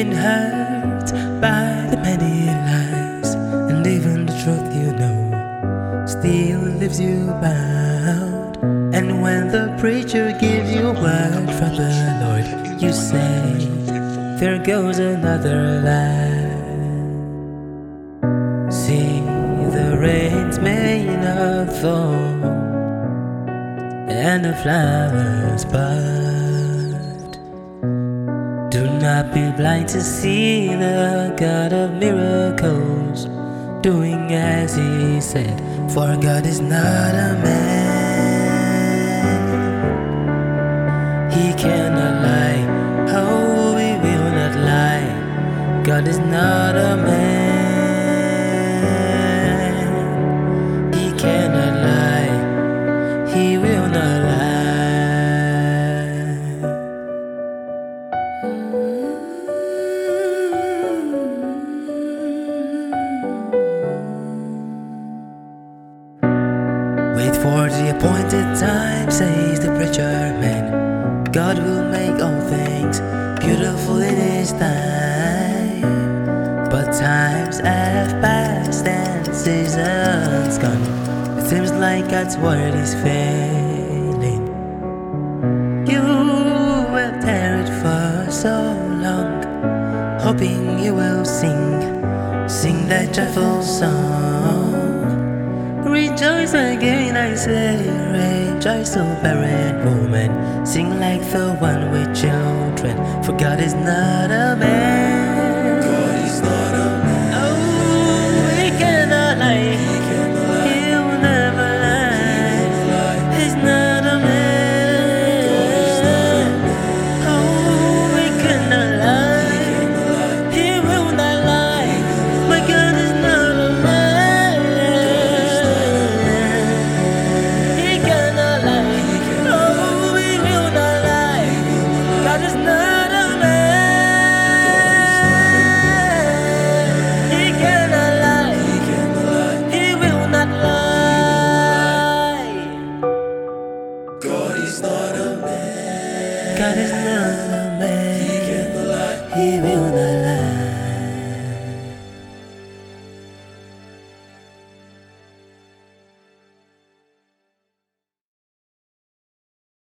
been hurt by the many lies, and even the truth you know still leaves you bound. And when the preacher gives you a word from the Lord, you say, there goes another lie. See, the rains may not fall and the flowers bud. Do not be blind to see the God of miracles doing as He said, for God is not a man, He cannot lie. Oh, He will not lie. God is not a man, He cannot lie. He will not lie. Wait for the appointed time, says the preacher man. God will make all things beautiful in His time. But times have passed and seasons gone. It seems like God's word is failing. You will tarry for so long, hoping you will sing that joyful song. Rejoice again, I say, rejoice, O barren woman. Sing like the one with children, for God is not a man. God is not a man. Oh, He cannot lie. He will never lie. He's not a man. Oh, He cannot lie. He will not lie. My God is not a man. He cannot lie. Oh, He will not lie. God is not a man. He cannot lie. He will not lie. God is not a man. God is not a man. He cannot lie. He will